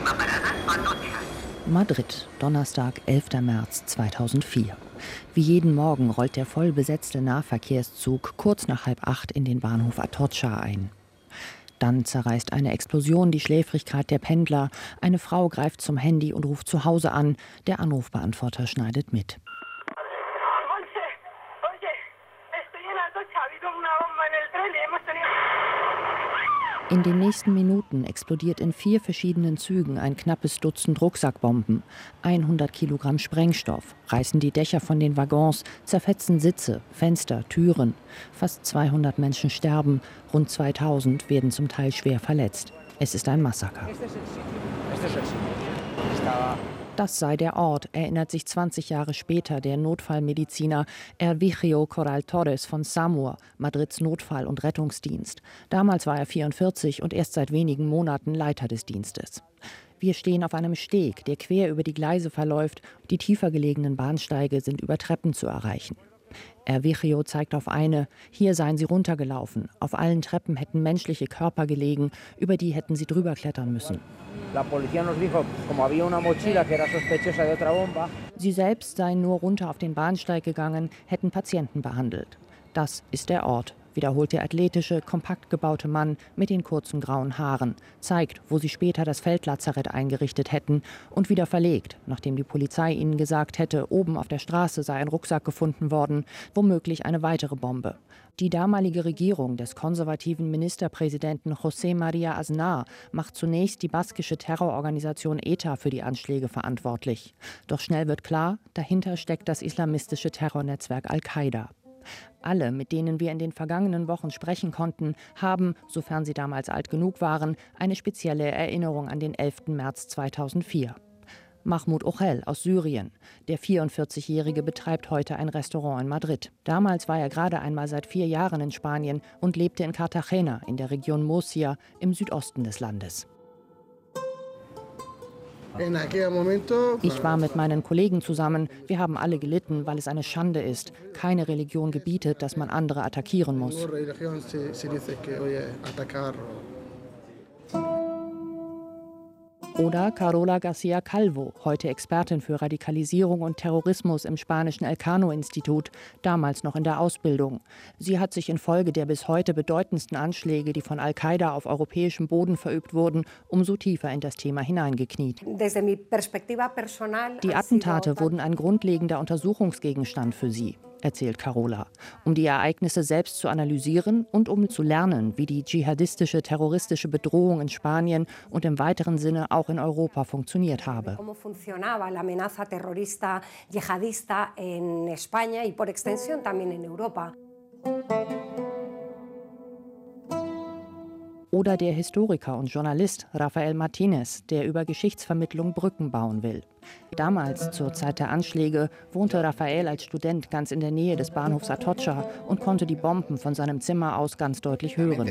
Madrid, Donnerstag, 11. März 2004. Wie jeden Morgen rollt der voll besetzte Nahverkehrszug kurz nach 7:30 in den Bahnhof Atocha ein. Dann zerreißt eine Explosion die Schläfrigkeit der Pendler. Eine Frau greift zum Handy und ruft zu Hause an. Der Anrufbeantworter schneidet mit. In den nächsten Minuten explodiert in 4 verschiedenen Zügen ein knappes Dutzend Rucksackbomben. 100 Kilogramm Sprengstoff reißen die Dächer von den Waggons, zerfetzen Sitze, Fenster, Türen. Fast 200 Menschen sterben, rund 2000 werden zum Teil schwer verletzt. Es ist ein Massaker. Das sei der Ort, erinnert sich 20 Jahre später der Notfallmediziner Hervígio Corral Torres von SAMUR, Madrids Notfall- und Rettungsdienst. Damals war er 44 und erst seit wenigen Monaten Leiter des Dienstes. Wir stehen auf einem Steg, der quer über die Gleise verläuft. Die tiefer gelegenen Bahnsteige sind über Treppen zu erreichen. Hervígio zeigt auf eine. Hier seien sie runtergelaufen. Auf allen Treppen hätten menschliche Körper gelegen. Über die hätten sie drüber klettern müssen. Sie selbst seien nur runter auf den Bahnsteig gegangen, hätten Patienten behandelt. Das ist der Ort, wiederholt der athletische, kompakt gebaute Mann mit den kurzen grauen Haaren, zeigt, wo sie später das Feldlazarett eingerichtet hätten und wieder verlegt, nachdem die Polizei ihnen gesagt hätte, oben auf der Straße sei ein Rucksack gefunden worden, womöglich eine weitere Bombe. Die damalige Regierung des konservativen Ministerpräsidenten José María Aznar macht zunächst die baskische Terrororganisation ETA für die Anschläge verantwortlich. Doch schnell wird klar, dahinter steckt das islamistische Terrornetzwerk Al-Qaida. Alle, mit denen wir in den vergangenen Wochen sprechen konnten, haben, sofern sie damals alt genug waren, eine spezielle Erinnerung an den 11. März 2004. Mahmoud Ochel aus Syrien. Der 44-Jährige betreibt heute ein Restaurant in Madrid. Damals war er gerade einmal seit 4 Jahren in Spanien und lebte in Cartagena in der Region Murcia im Südosten des Landes. Ich war mit meinen Kollegen zusammen. Wir haben alle gelitten, weil es eine Schande ist. Keine Religion gebietet, dass man andere attackieren muss. Oder Carola García Calvo, heute Expertin für Radikalisierung und Terrorismus im spanischen Elcano-Institut, damals noch in der Ausbildung. Sie hat sich infolge der bis heute bedeutendsten Anschläge, die von Al-Qaida auf europäischem Boden verübt wurden, umso tiefer in das Thema hineingekniet. Die Attentate wurden ein grundlegender Untersuchungsgegenstand für sie, erzählt Carola, um die Ereignisse selbst zu analysieren und um zu lernen, wie die dschihadistische, terroristische Bedrohung in Spanien und im weiteren Sinne auch in Europa funktioniert habe. Oder der Historiker und Journalist Rafael Martínez, der über Geschichtsvermittlung Brücken bauen will. Damals, zur Zeit der Anschläge, wohnte Rafael als Student ganz in der Nähe des Bahnhofs Atocha und konnte die Bomben von seinem Zimmer aus ganz deutlich hören.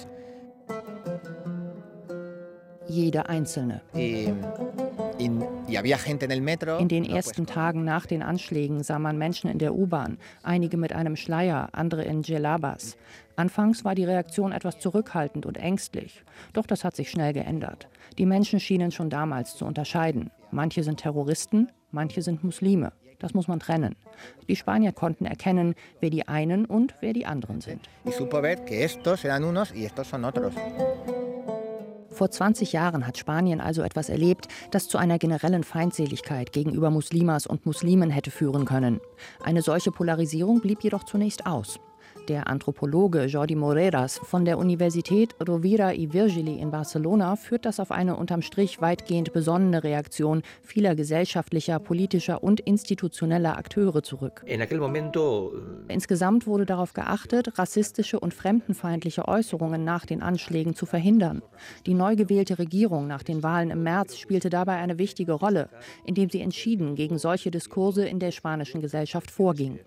Jede einzelne. In den ersten Tagen nach den Anschlägen sah man Menschen in der U-Bahn, einige mit einem Schleier, andere in Djellabas. Anfangs war die Reaktion etwas zurückhaltend und ängstlich. Doch das hat sich schnell geändert. Die Menschen schienen schon damals zu unterscheiden. Manche sind Terroristen, manche sind Muslime. Das muss man trennen. Die Spanier konnten erkennen, wer die einen und wer die anderen sind. Vor 20 Jahren hat Spanien also etwas erlebt, das zu einer generellen Feindseligkeit gegenüber Muslimas und Muslimen hätte führen können. Eine solche Polarisierung blieb jedoch zunächst aus. Der Anthropologe Jordi Moreras von der Universität Rovira i Virgili in Barcelona führt das auf eine unterm Strich weitgehend besonnene Reaktion vieler gesellschaftlicher, politischer und institutioneller Akteure zurück. Insgesamt wurde darauf geachtet, rassistische und fremdenfeindliche Äußerungen nach den Anschlägen zu verhindern. Die neu gewählte Regierung nach den Wahlen im März spielte dabei eine wichtige Rolle, indem sie entschieden gegen solche Diskurse in der spanischen Gesellschaft vorging.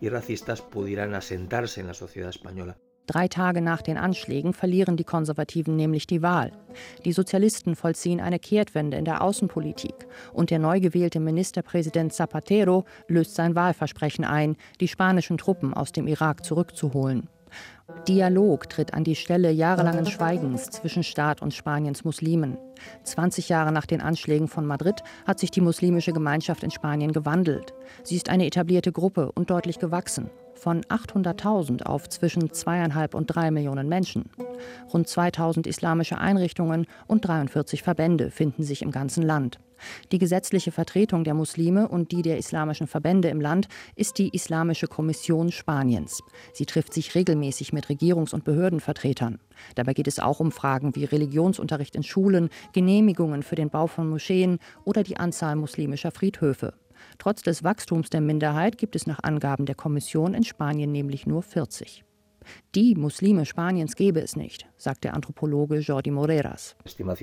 3 Tage nach den Anschlägen verlieren die Konservativen nämlich die Wahl. Die Sozialisten vollziehen eine Kehrtwende in der Außenpolitik. Und der neu gewählte Ministerpräsident Zapatero löst sein Wahlversprechen ein, die spanischen Truppen aus dem Irak zurückzuholen. Dialog tritt an die Stelle jahrelangen Schweigens zwischen Staat und Spaniens Muslimen. 20 Jahre nach den Anschlägen von Madrid hat sich die muslimische Gemeinschaft in Spanien gewandelt. Sie ist eine etablierte Gruppe und deutlich gewachsen. Von 800.000 auf zwischen 2,5 und 3 Millionen Menschen. Rund 2.000 islamische Einrichtungen und 43 Verbände finden sich im ganzen Land. Die gesetzliche Vertretung der Muslime und die der islamischen Verbände im Land ist die Islamische Kommission Spaniens. Sie trifft sich regelmäßig mit Regierungs- und Behördenvertretern. Dabei geht es auch um Fragen wie Religionsunterricht in Schulen, Genehmigungen für den Bau von Moscheen oder die Anzahl muslimischer Friedhöfe. Trotz des Wachstums der Minderheit gibt es nach Angaben der Kommission in Spanien nämlich nur 40. Die Muslime Spaniens gäbe es nicht, sagt der Anthropologe Jordi Moreras.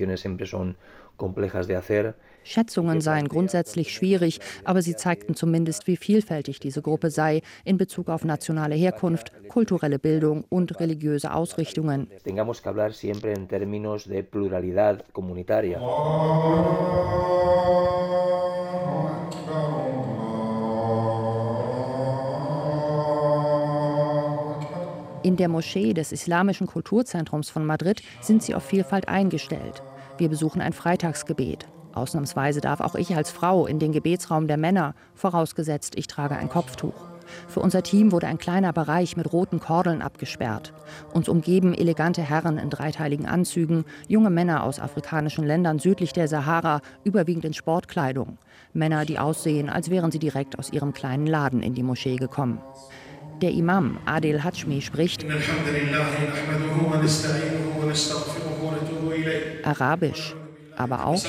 Schätzungen seien grundsätzlich schwierig, aber sie zeigten zumindest, wie vielfältig diese Gruppe sei in Bezug auf nationale Herkunft, kulturelle Bildung und religiöse Ausrichtungen. In der Moschee des Islamischen Kulturzentrums von Madrid sind sie auf Vielfalt eingestellt. Wir besuchen ein Freitagsgebet. Ausnahmsweise darf auch ich als Frau in den Gebetsraum der Männer, vorausgesetzt ich trage ein Kopftuch. Für unser Team wurde ein kleiner Bereich mit roten Kordeln abgesperrt. Uns umgeben elegante Herren in dreiteiligen Anzügen, junge Männer aus afrikanischen Ländern südlich der Sahara, überwiegend in Sportkleidung. Männer, die aussehen, als wären sie direkt aus ihrem kleinen Laden in die Moschee gekommen. Der Imam Adel Hachmi spricht Arabisch, aber auch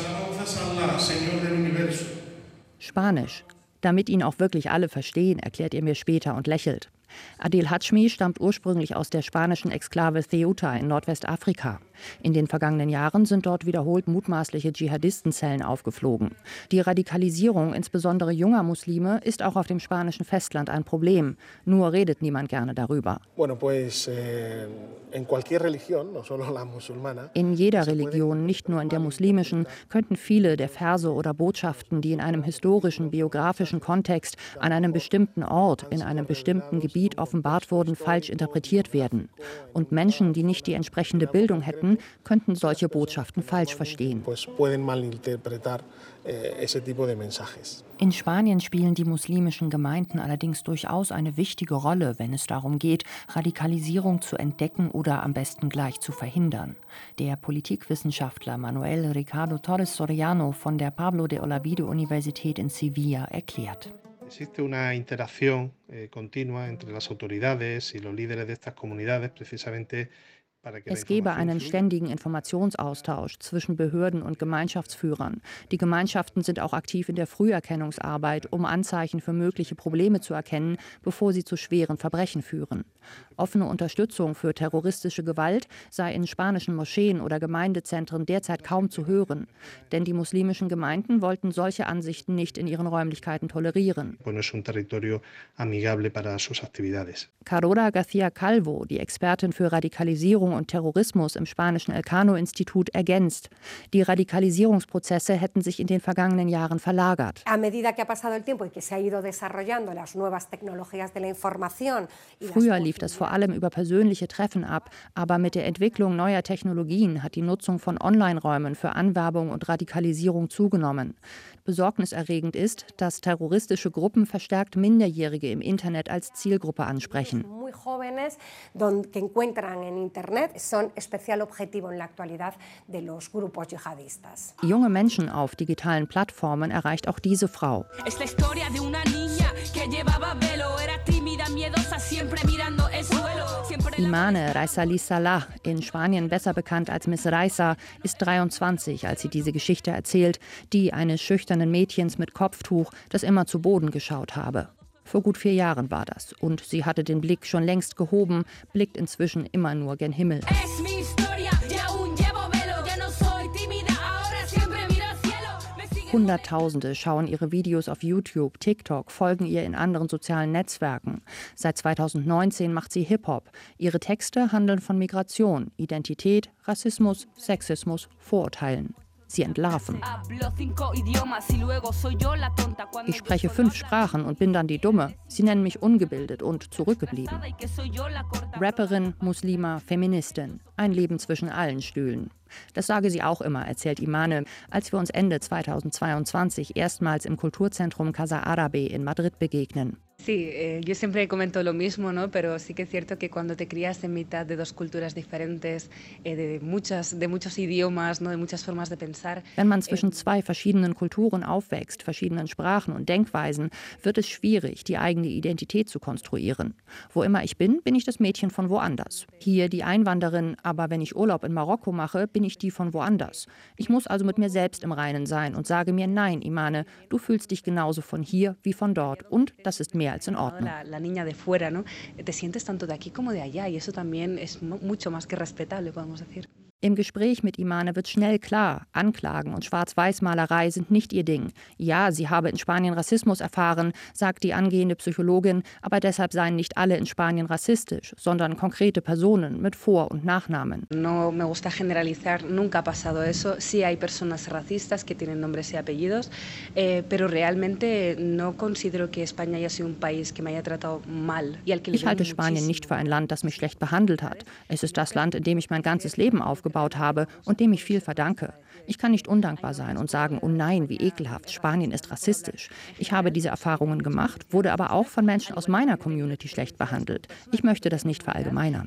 Spanisch. Damit ihn auch wirklich alle verstehen, erklärt er mir später und lächelt. Adel Hachmi stammt ursprünglich aus der spanischen Exklave Ceuta in Nordwestafrika. In den vergangenen Jahren sind dort wiederholt mutmaßliche Dschihadistenzellen aufgeflogen. Die Radikalisierung insbesondere junger Muslime ist auch auf dem spanischen Festland ein Problem. Nur redet niemand gerne darüber. In jeder Religion, nicht nur in der muslimischen, könnten viele der Verse oder Botschaften, die in einem historischen, biografischen Kontext an einem bestimmten Ort, in einem bestimmten Gebiet offenbart wurden, falsch interpretiert werden. Und Menschen, die nicht die entsprechende Bildung hätten, könnten solche Botschaften falsch verstehen. In Spanien spielen die muslimischen Gemeinden allerdings durchaus eine wichtige Rolle, wenn es darum geht, Radikalisierung zu entdecken oder am besten gleich zu verhindern. Der Politikwissenschaftler Manuel Ricardo Torres Soriano von der Pablo de Olavide-Universität in Sevilla erklärt. Existe una interacción continua entre las autoridades y los líderes de estas comunidades precisamente. Es gebe einen ständigen Informationsaustausch zwischen Behörden und Gemeinschaftsführern. Die Gemeinschaften sind auch aktiv in der Früherkennungsarbeit, um Anzeichen für mögliche Probleme zu erkennen, bevor sie zu schweren Verbrechen führen. Offene Unterstützung für terroristische Gewalt sei in spanischen Moscheen oder Gemeindezentren derzeit kaum zu hören. Denn die muslimischen Gemeinden wollten solche Ansichten nicht in ihren Räumlichkeiten tolerieren. Carola García Calvo, die Expertin für Radikalisierung und Terrorismus im spanischen Elcano-Institut, ergänzt. Die Radikalisierungsprozesse hätten sich in den vergangenen Jahren verlagert. Früher lief das vor allem über persönliche Treffen ab, aber mit der Entwicklung neuer Technologien hat die Nutzung von Online-Räumen für Anwerbung und Radikalisierung zugenommen. Besorgniserregend ist, dass terroristische Gruppen verstärkt Minderjährige im Internet als Zielgruppe ansprechen. Junge Menschen auf digitalen Plattformen erreicht auch diese Frau. Imane Raisali Salah, in Spanien besser bekannt als Miss Raisa, ist 23, als sie diese Geschichte erzählt, die eines schüchternen Mädchens mit Kopftuch, das immer zu Boden geschaut habe. Vor gut 4 Jahren war das und sie hatte den Blick schon längst gehoben, blickt inzwischen immer nur gen Himmel. Hunderttausende schauen ihre Videos auf YouTube, TikTok, folgen ihr in anderen sozialen Netzwerken. Seit 2019 macht sie Hip-Hop. Ihre Texte handeln von Migration, Identität, Rassismus, Sexismus, Vorurteilen. sie entlarven. Ich spreche 5 Sprachen und bin dann die Dumme. Sie nennen mich ungebildet und zurückgeblieben. Rapperin, Muslima, Feministin. Ein Leben zwischen allen Stühlen. Das sage sie auch immer, erzählt Imane, als wir uns Ende 2022 erstmals im Kulturzentrum Casa Árabe in Madrid begegnen. Sí, yo siempre comento lo mismo, ¿no? Pero sí que es cierto que cuando te crías en mitad de 2 culturas diferentes, de muchos idiomas, ¿no? De muchas formas de pensar. Wenn man zwischen 2 verschiedenen Kulturen aufwächst, verschiedenen Sprachen und Denkweisen, wird es schwierig, die eigene Identität zu konstruieren. Wo immer ich bin, bin ich das Mädchen von woanders. Hier die Einwanderin, aber wenn ich Urlaub in Marokko mache, bin ich die von woanders. Ich muss also mit mir selbst im Reinen sein und sage mir, nein, Imane, du fühlst dich genauso von hier wie von dort und das ist mehr als in Ordnung. La niña de fuera, ¿no? Te sientes tanto de aquí como de allá y eso también es mucho más que respetable, podemos decir. Im Gespräch mit Imane wird schnell klar, Anklagen und Schwarz-Weiß-Malerei sind nicht ihr Ding. Ja, sie habe in Spanien Rassismus erfahren, sagt die angehende Psychologin, aber deshalb seien nicht alle in Spanien rassistisch, sondern konkrete Personen mit Vor- und Nachnamen. No me gusta generalizar, nunca ha pasado eso. Sí hay personas racistas que tienen nombres y apellidos, pero realmente no considero que España haya sido un país que me haya tratado mal. Ich halte Spanien nicht für ein Land, das mich schlecht behandelt hat. Es ist das Land, in dem ich mein ganzes Leben aufgebaut habe und dem ich viel verdanke. Ich kann nicht undankbar sein und sagen, oh nein, wie ekelhaft, Spanien ist rassistisch. Ich habe diese Erfahrungen gemacht, wurde aber auch von Menschen aus meiner Community schlecht behandelt. Ich möchte das nicht verallgemeinern.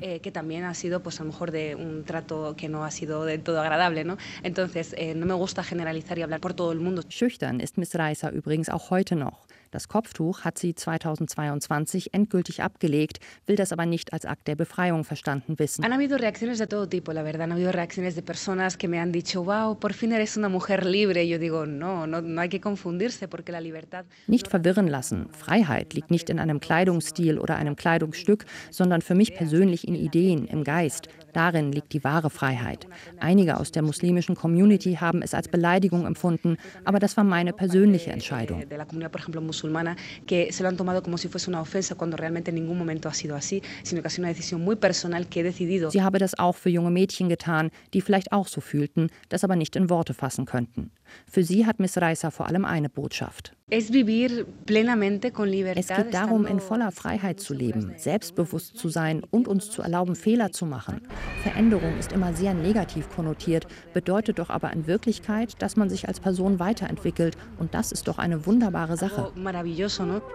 Schüchtern ist Miss Raiza übrigens auch heute noch. Das Kopftuch hat sie 2022 endgültig abgelegt, will das aber nicht als Akt der Befreiung verstanden wissen. Han habido reacciones de todo tipo, la verdad. Han habido reacciones de personas que me han dicho, wow, por fin eres una mujer libre. Yo digo, no hay que confundirse, porque la libertad. Nicht verwirren lassen. Freiheit liegt nicht in einem Kleidungsstil oder einem Kleidungsstück, sondern für mich persönlich in Ideen, im Geist. Darin liegt die wahre Freiheit. Einige aus der muslimischen Community haben es als Beleidigung empfunden, aber das war meine persönliche Entscheidung. Que se lo han tomado como si fuese una ofensa, cuando realmente en ningún momento ha sido así, sino que ha sido una decisión muy personal que he decidido. Sie habe das auch für junge Mädchen getan, die vielleicht auch so fühlten, das aber nicht in Worte fassen könnten. Für sie hat Miss Raiza vor allem eine Botschaft. Es vivir plenamente con libertad. Es geht darum, in voller Freiheit zu leben, selbstbewusst zu sein und uns zu erlauben, Fehler zu machen. Veränderung ist immer sehr negativ konnotiert, bedeutet doch aber in Wirklichkeit, dass man sich als Person weiterentwickelt und das ist doch eine wunderbare Sache. Maravilloso, ¿no?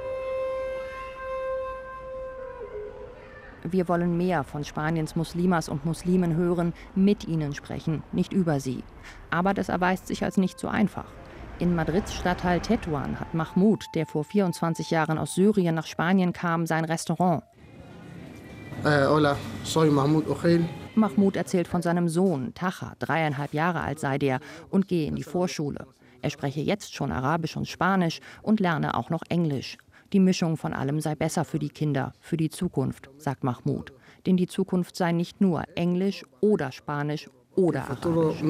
Wir wollen mehr von Spaniens Muslimas und Muslimen hören, mit ihnen sprechen, nicht über sie. Aber das erweist sich als nicht so einfach. In Madrids Stadtteil Tetuan hat Mahmoud, der vor 24 Jahren aus Syrien nach Spanien kam, sein Restaurant. Hola, soy Mahmoud Ojel. Mahmoud erzählt von seinem Sohn, Taha, 3,5 Jahre alt sei der, und gehe in die Vorschule. Er spreche jetzt schon Arabisch und Spanisch und lerne auch noch Englisch. Die Mischung von allem sei besser für die Kinder, für die Zukunft, sagt Mahmoud. Denn die Zukunft sei nicht nur Englisch oder Spanisch oder Arabisch.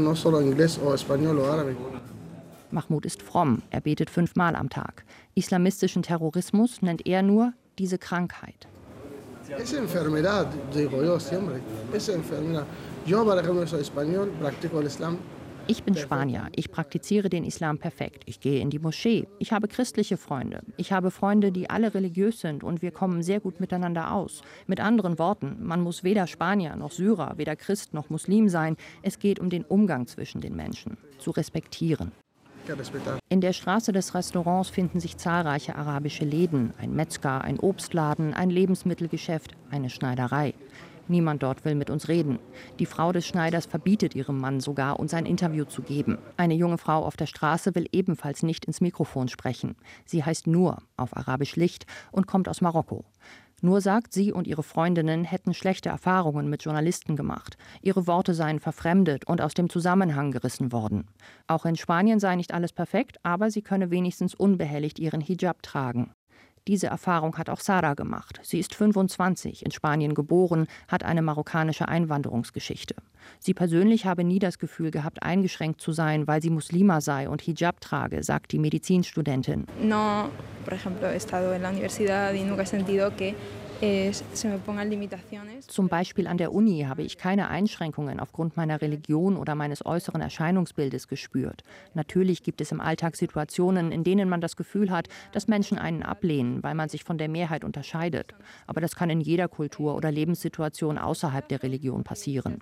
Mahmoud ist fromm, er betet 5-mal am Tag. Islamistischen Terrorismus nennt er nur diese Krankheit. Es enfermedad, digo yo siempre. Es enfermedad. Yo, por ejemplo, soy español, practico el Islam. Ich bin Spanier, ich praktiziere den Islam perfekt. Ich gehe in die Moschee, ich habe christliche Freunde. Ich habe Freunde, die alle religiös sind und wir kommen sehr gut miteinander aus. Mit anderen Worten, man muss weder Spanier noch Syrer, weder Christ noch Muslim sein. Es geht um den Umgang zwischen den Menschen, zu respektieren. In der Straße des Restaurants finden sich zahlreiche arabische Läden, ein Metzger, ein Obstladen, ein Lebensmittelgeschäft, eine Schneiderei. Niemand dort will mit uns reden. Die Frau des Schneiders verbietet ihrem Mann sogar, uns ein Interview zu geben. Eine junge Frau auf der Straße will ebenfalls nicht ins Mikrofon sprechen. Sie heißt Nur, auf Arabisch Licht, und kommt aus Marokko. Nur sagt, sie und ihre Freundinnen hätten schlechte Erfahrungen mit Journalisten gemacht. Ihre Worte seien verfremdet und aus dem Zusammenhang gerissen worden. Auch in Spanien sei nicht alles perfekt, aber sie könne wenigstens unbehelligt ihren Hijab tragen. Diese Erfahrung hat auch Sara gemacht. Sie ist 25, in Spanien geboren, hat eine marokkanische Einwanderungsgeschichte. Sie persönlich habe nie das Gefühl gehabt, eingeschränkt zu sein, weil sie Muslima sei und Hijab trage, sagt die Medizinstudentin. No, por ejemplo, he estado en la universidad y nunca he sentido que Zum Beispiel an der Uni habe ich keine Einschränkungen aufgrund meiner Religion oder meines äußeren Erscheinungsbildes gespürt. Natürlich gibt es im Alltag Situationen, in denen man das Gefühl hat, dass Menschen einen ablehnen, weil man sich von der Mehrheit unterscheidet. Aber das kann in jeder Kultur oder Lebenssituation außerhalb der Religion passieren.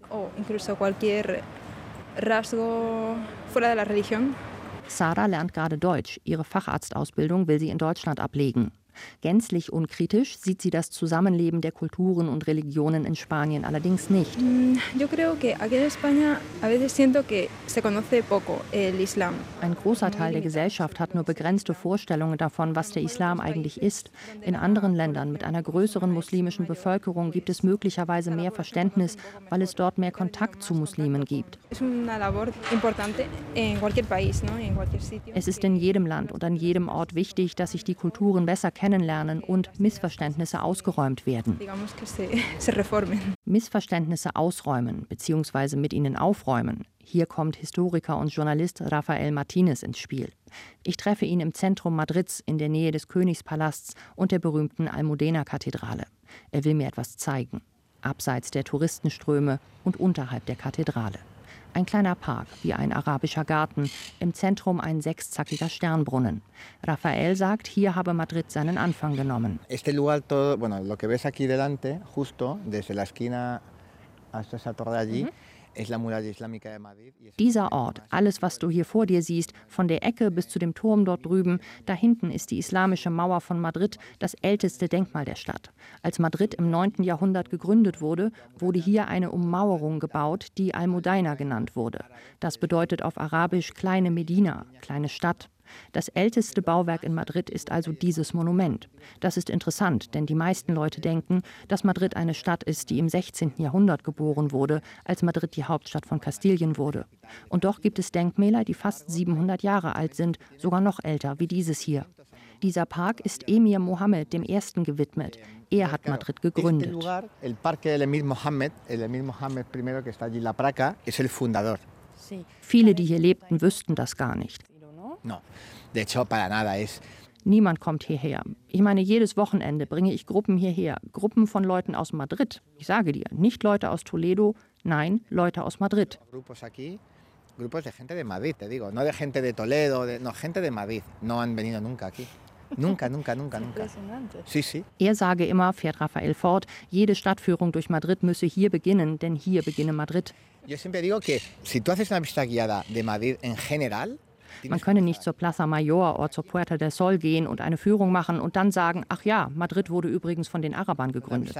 Sara lernt gerade Deutsch. Ihre Facharztausbildung will sie in Deutschland ablegen. Gänzlich unkritisch sieht sie das Zusammenleben der Kulturen und Religionen in Spanien allerdings nicht. Ein großer Teil der Gesellschaft hat nur begrenzte Vorstellungen davon, was der Islam eigentlich ist. In anderen Ländern mit einer größeren muslimischen Bevölkerung gibt es möglicherweise mehr Verständnis, weil es dort mehr Kontakt zu Muslimen gibt. Es ist in jedem Land und an jedem Ort wichtig, dass sich die Kulturen besser kennenlernen und Missverständnisse ausgeräumt werden. Missverständnisse ausräumen bzw. mit ihnen aufräumen. Hier kommt Historiker und Journalist Rafael Martínez ins Spiel. Ich treffe ihn im Zentrum Madrids in der Nähe des Königspalasts und der berühmten Almudena-Kathedrale. Er will mir etwas zeigen, abseits der Touristenströme und unterhalb der Kathedrale. Ein kleiner Park, wie ein arabischer Garten, im Zentrum ein sechszackiger Sternbrunnen. Rafael sagt, hier habe Madrid seinen Anfang genommen. Este lugar todo, bueno, lo que ves aquí delante, justo desde la esquina hasta esa torre allí. Dieser Ort, alles, was du hier vor dir siehst, von der Ecke bis zu dem Turm dort drüben, da hinten ist die islamische Mauer von Madrid, das älteste Denkmal der Stadt. Als Madrid im 9. Jahrhundert gegründet wurde, wurde hier eine Ummauerung gebaut, die Almudena genannt wurde. Das bedeutet auf Arabisch kleine Medina, kleine Stadt. Das älteste Bauwerk in Madrid ist also dieses Monument. Das ist interessant, denn die meisten Leute denken, dass Madrid eine Stadt ist, die im 16. Jahrhundert geboren wurde, als Madrid die Hauptstadt von Kastilien wurde. Und doch gibt es Denkmäler, die fast 700 Jahre alt sind, sogar noch älter, wie dieses hier. Dieser Park ist Emir Mohammed I. gewidmet. Er hat Madrid gegründet. Viele, die hier lebten, wüssten das gar nicht. Niemand kommt hierher. Ich meine, jedes Wochenende bringe ich Gruppen hierher. Gruppen von Leuten aus Madrid. Ich sage dir, nicht Leute aus Toledo, nein, Leute aus Madrid. Grupos de gente de Madrid, te digo, no de gente de Toledo, no, gente de Madrid. No han venido nunca aquí. Nunca. Sí, sí. Er sage immer, fährt Rafael fort, jede Stadtführung durch Madrid müsse hier beginnen, denn hier beginne Madrid. Yo siempre digo que si tú haces una visita guiada de Madrid en general. Man könne nicht zur Plaza Mayor oder zur Puerta del Sol gehen und eine Führung machen und dann sagen, ach ja, Madrid wurde übrigens von den Arabern gegründet.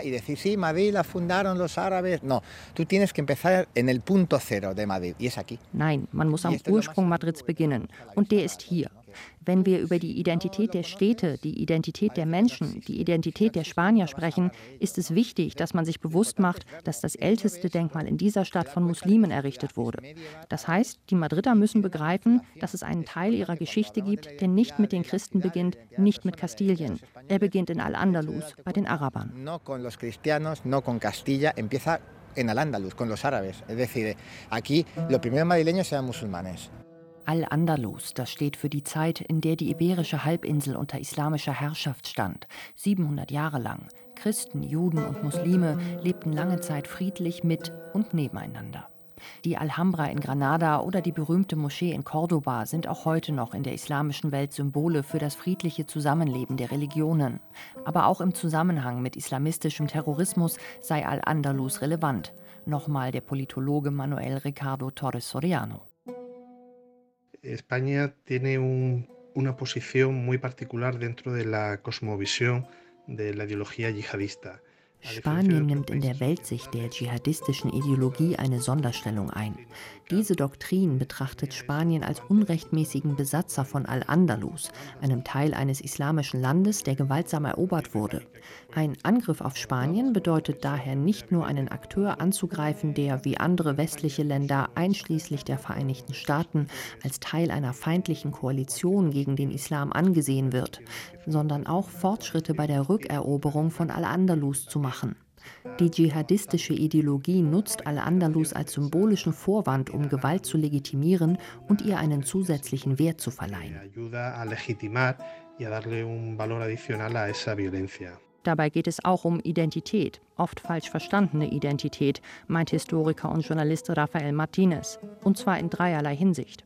Nein, man muss am Ursprung Madrids beginnen und der ist hier. Wenn wir über die Identität der Städte, die Identität der Menschen, die Identität der Spanier sprechen, ist es wichtig, dass man sich bewusst macht, dass das älteste Denkmal in dieser Stadt von Muslimen errichtet wurde. Das heißt, die Madrider müssen begreifen, dass es einen Teil ihrer Geschichte gibt, der nicht mit den Christen beginnt, nicht mit Kastilien. Er beginnt in Al-Andalus, bei den Arabern. En Al-Andalus, con los árabes. Es decir, aquí los primeros madrileños eran musulmanes. Al-Andalus, das steht für die Zeit, in der die Iberische Halbinsel unter islamischer Herrschaft stand. 700 Jahre lang. Christen, Juden und Muslime lebten lange Zeit friedlich mit und nebeneinander. Die Alhambra in Granada oder die berühmte Moschee in Cordoba sind auch heute noch in der islamischen Welt Symbole für das friedliche Zusammenleben der Religionen. Aber auch im Zusammenhang mit islamistischem Terrorismus sei Al-Andalus relevant. Nochmal der Politologe Manuel Ricardo Torres Soriano. España tiene una posición muy particular dentro de la cosmovisión de la ideología yihadista. Spanien nimmt in der Weltsicht der dschihadistischen Ideologie eine Sonderstellung ein. Diese Doktrin betrachtet Spanien als unrechtmäßigen Besatzer von Al-Andalus, einem Teil eines islamischen Landes, der gewaltsam erobert wurde. Ein Angriff auf Spanien bedeutet daher nicht nur einen Akteur anzugreifen, der wie andere westliche Länder, einschließlich der Vereinigten Staaten, als Teil einer feindlichen Koalition gegen den Islam angesehen wird, sondern auch Fortschritte bei der Rückeroberung von Al-Andalus zu machen. Die dschihadistische Ideologie nutzt Al-Andalus als symbolischen Vorwand, um Gewalt zu legitimieren und ihr einen zusätzlichen Wert zu verleihen. Dabei geht es auch um Identität, oft falsch verstandene Identität, meint Historiker und Journalist Rafael Martínez. Und zwar in dreierlei Hinsicht.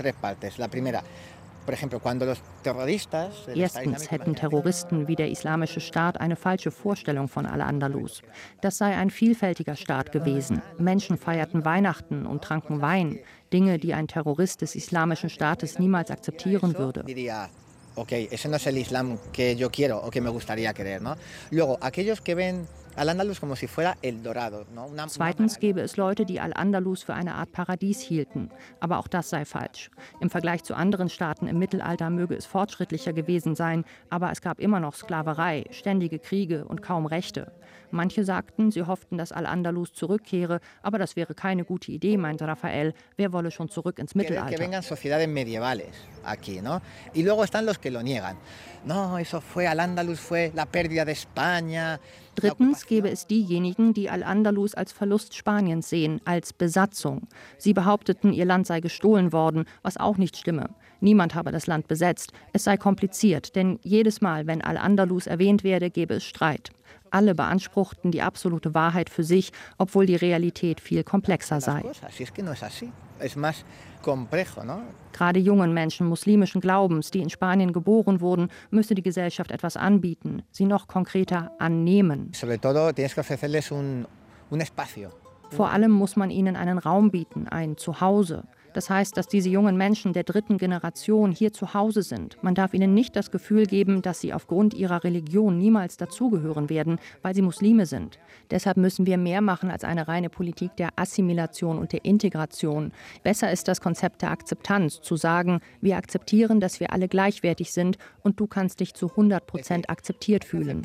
Erstens hätten Terroristen wie der Islamische Staat eine falsche Vorstellung von Al-Andalus. Das sei ein vielfältiger Staat gewesen. Menschen feierten Weihnachten und tranken Wein. Dinge, die ein Terrorist des Islamischen Staates niemals akzeptieren würde. Okay, ese no es el Islam que yo quiero o que me gustaría querer, ¿no? Luego, aquellos que ven Al-Andalus como si fuera el Dorado, ¿no? Zweitens gäbe es Leute, die Al-Andalus für eine Art Paradies hielten. Aber auch das sei falsch. Im Vergleich zu anderen Staaten im Mittelalter möge es fortschrittlicher gewesen sein, aber es gab immer noch Sklaverei, ständige Kriege und kaum Rechte. Manche sagten, sie hofften, dass Al-Andalus zurückkehre, aber das wäre keine gute Idee, meinte Rafael. Wer wolle schon zurück ins Mittelalter? Que vengan sociedades medievales aquí, ¿no? Y luego están los que lo niegan. No, eso fue Al-Andalus, fue la pérdida de España. Drittens gäbe es diejenigen, die Al-Andalus als Verlust Spaniens sehen, als Besatzung. Sie behaupteten, ihr Land sei gestohlen worden, was auch nicht stimme. Niemand habe das Land besetzt. Es sei kompliziert, denn jedes Mal, wenn Al-Andalus erwähnt werde, gäbe es Streit. Alle beanspruchten die absolute Wahrheit für sich, obwohl die Realität viel komplexer sei. Gerade jungen Menschen muslimischen Glaubens, die in Spanien geboren wurden, müsse die Gesellschaft etwas anbieten, sie noch konkreter annehmen. Vor allem muss man ihnen einen Raum bieten, ein Zuhause. Das heißt, dass diese jungen Menschen der dritten Generation hier zu Hause sind. Man darf ihnen nicht das Gefühl geben, dass sie aufgrund ihrer Religion niemals dazugehören werden, weil sie Muslime sind. Deshalb müssen wir mehr machen als eine reine Politik der Assimilation und der Integration. Besser ist das Konzept der Akzeptanz, zu sagen, wir akzeptieren, dass wir alle gleichwertig sind und du kannst dich zu 100% akzeptiert fühlen.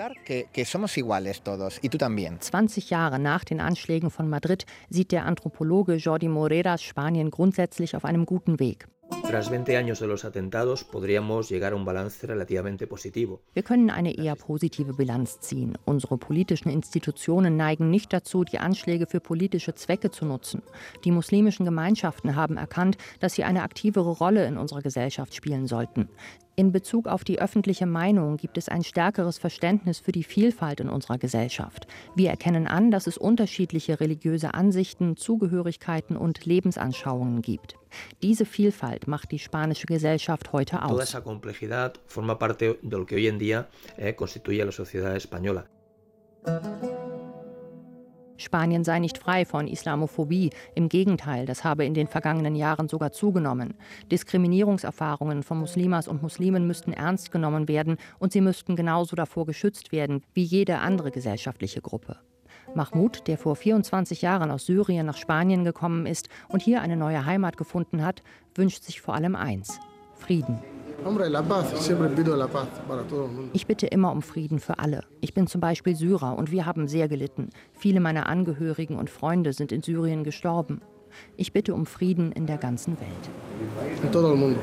20 Jahre nach den Anschlägen von Madrid sieht der Anthropologe Jordi Moreras Spanien grundsätzlich auf einem guten Weg. Tras 20 años de los atentados podríamos llegar a un balance relativamente positivo. Wir können eine eher positive Bilanz ziehen. Unsere politischen Institutionen neigen nicht dazu, die Anschläge für politische Zwecke zu nutzen. Die muslimischen Gemeinschaften haben erkannt, dass sie eine aktivere Rolle in unserer Gesellschaft spielen sollten. In Bezug auf die öffentliche Meinung gibt es ein stärkeres Verständnis für die Vielfalt in unserer Gesellschaft. Wir erkennen an, dass es unterschiedliche religiöse Ansichten, Zugehörigkeiten und Lebensanschauungen gibt. Diese Vielfalt macht die spanische Gesellschaft heute aus. Toda esa complejidad forma parte de lo que hoy en día constituye la sociedad española. Spanien sei nicht frei von Islamophobie. Im Gegenteil, das habe in den vergangenen Jahren sogar zugenommen. Diskriminierungserfahrungen von Muslimas und Muslimen müssten ernst genommen werden und sie müssten genauso davor geschützt werden wie jede andere gesellschaftliche Gruppe. Mahmoud, der vor 24 Jahren aus Syrien nach Spanien gekommen ist und hier eine neue Heimat gefunden hat, wünscht sich vor allem eins: Frieden. Ich bitte immer um Frieden für alle. Ich bin zum Beispiel Syrer und wir haben sehr gelitten. Viele meiner Angehörigen und Freunde sind in Syrien gestorben. Ich bitte um Frieden in der ganzen Welt.